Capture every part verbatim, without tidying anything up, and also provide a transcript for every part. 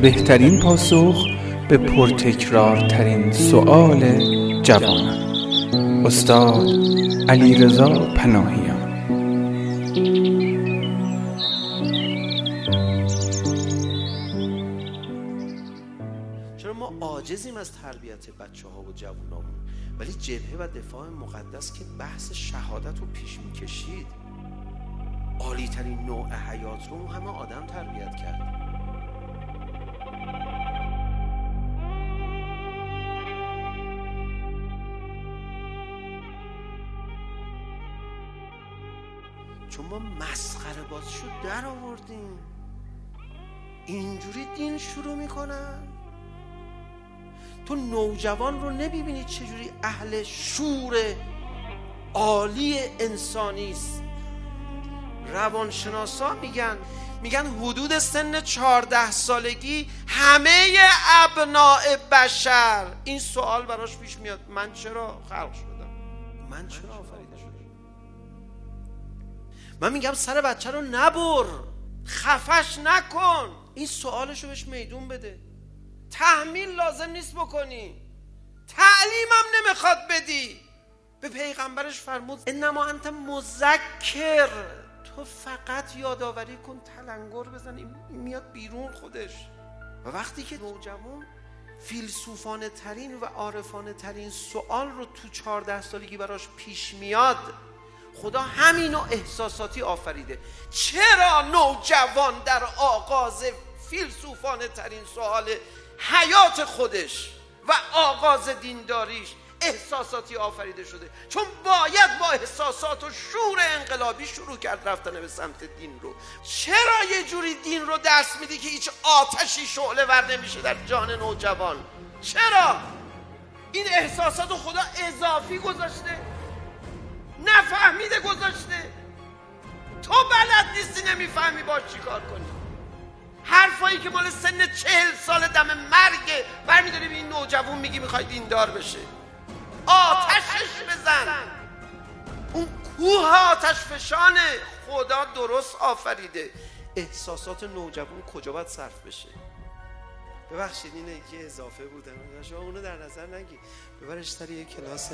بهترین پاسخ به پرتکرارترین سؤال جوانان. استاد علیرضا پناهیان. چرا ما عاجزیم از تربیت بچه ها و جوانامون، ولی جبهه و دفاع مقدس که بحث شهادت رو پیش میکشید، عالی ترین نوع حیات رو همه آدم تربیت کرد. چون ما مسخره بازیشو در آوردیم، اینجوری دین شروع میکنن. تو نوجوان رو نمیبینی چجوری اهل شور عالی انسانی است. روانشناسا میگن میگن حدود سن چهارده سالگی همه ابناء بشر این سوال براش پیش میاد: من چرا خلق شدم؟ من چرا آفریده شدم؟ من میگم سر بچه رو نبر، خفش نکن، این سوالشو بهش میدون بده. تحمیل لازم نیست بکنی، تعلیمم نمیخواد بدی. به پیغمبرش فرمود انما انت مذکر، تو فقط یادآوری کن، تلنگر بزن، این میاد بیرون خودش. و وقتی که نوجوان فیلسوفانه ترین و عارفانه ترین سوال رو تو چهارده سالگی براش پیش میاد، خدا همینو احساساتی آفریده. چرا نوجوان در آغاز فیلسوفانه ترین سوال حیات خودش و آغاز دینداریش احساساتی آفریده شده؟ چون باید با احساسات و شور انقلابی شروع کرد رفتن به سمت دین رو. چرا یه جوری دین رو دست میدی که هیچ آتشی شعله ور نمیشه در جان نوجوان؟ چرا؟ این احساسات رو خدا اضافی گذاشته، نفهمیده گذاشته. تو بلد نیستی، نمیفهمی باش چی کار کنی. حرفایی که مال سن چهل سال دم مرگه برمیداری به این نوجوان میگی میخوای دیندار بشه. آتشش بزن. اون کوه آتش فشانه. خدا درست آفریده. احساسات نوجوان کجا باید صرف بشه؟ ببخشید اینه که اضافه بودم، شما اونو در نظر نگی. ببرش سر یه کلاس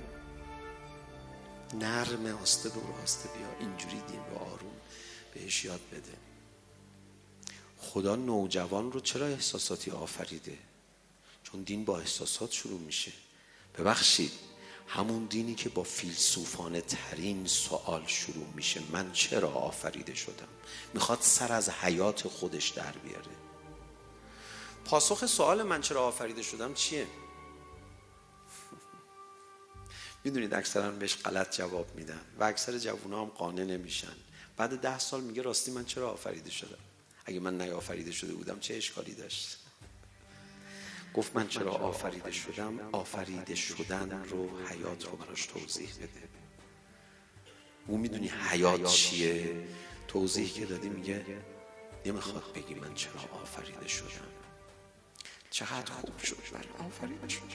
نرم آسته دور آسته بیا، اینجوری دین رو آروم بهش یاد بده. خدا نوجوان رو چرا احساساتی آفریده؟ چون دین با احساسات شروع میشه. ببخشید همون دینی که با فیلسوفانه ترین سوال شروع میشه: من چرا آفریده شدم؟ میخواد سر از حیات خودش در بیاره. پاسخ سوال من چرا آفریده شدم چیه؟ میدونید اکثرا بهش غلط جواب میدن و اکثر جوونا هم قانع نمیشن. بعد ده سال میگه راستی من چرا آفریده شدم؟ اگه من نیافریده شده بودم چه اشکالی داشت؟ گفت من چرا آفریده شدم، آفریده شدن رو حیات رو براش توضیح بده. اون میدونی حیات چیه؟ توضیح که دادی میگه نمیخواد بگی من چرا آفریده شدم. چقدر خوب شد من آفریده شدم،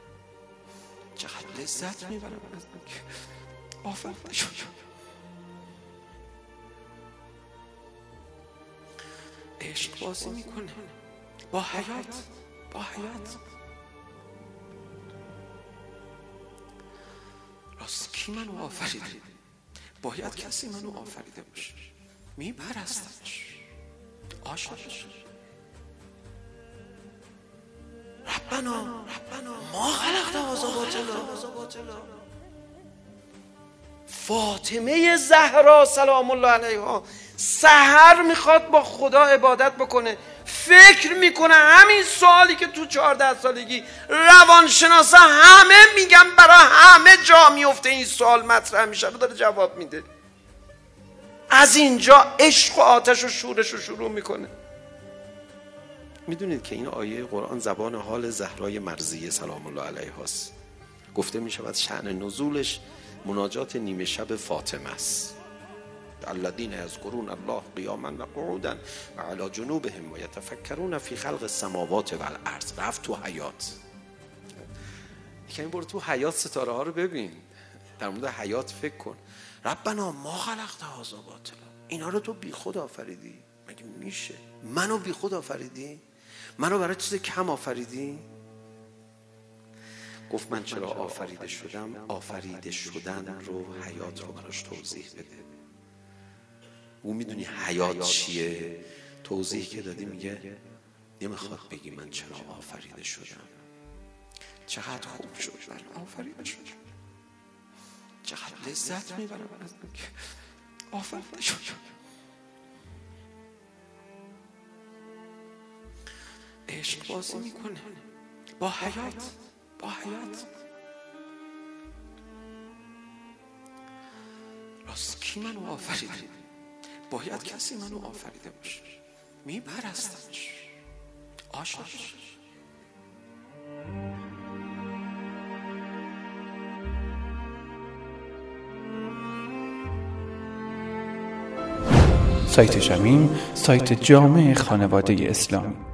چقدر لذت میبرم از اینکه آفریده شدم. عشق بازی میکنه با حیات، با حیات. راست کی منو آفریده؟ باید کسی منو آفریده باشه. میپرستمش، عاشقش. ربنا ربنا ما خلقت هذا باطلا. فاطمه زهرا سلام الله علیها سحر میخواد با خدا عبادت بکنه، فکر میکنه همین سوالی که تو چهارده سالگی روانشناسا همه میگن برای همه جا میفته این سوال مطرح میشه، رو داره جواب میده. از اینجا عشق و آتش و شورش رو شروع میکنه. میدونید که این آیه قرآن زبان حال زهرای مرضیه سلام الله علیها است. گفته میشود شأن نزولش مناجات نیمه شب فاطمه است. الذين يذكرون الله قياما وقعودا وعلى جنوبهم ويتفكرون في خلق السماوات والارض. رفت تو حیات. یعنی برو تو حیات ستاره ها رو ببین، در مورد حیات فکر کن. ربنا ما خلقت هذا باطلا. اینا رو تو بی خود آفریدی؟ مگه میشه؟ منو بی خود آفریدی؟ منو برای چیز کم آفریدی؟ گفت من چرا آفریده شدم؟ آفریده شدن رو حیات رو براش توضیح بده. او میدونی حیات چیه؟ توضیح که دادی میگه نمیخواد بگی من چرا آفریده شدم. چقدر خوب شد من آفریده شدم، چقدر لذت میبرم از اینکه آفریده شدم. عشق بازی میکنه با حیات، با حیات. راست کی منو آفریده؟ باید کسی منو آفریده باشه. میپرستمش، عاشقش. سایت شمیم، سایت جامع خانواده اسلامی.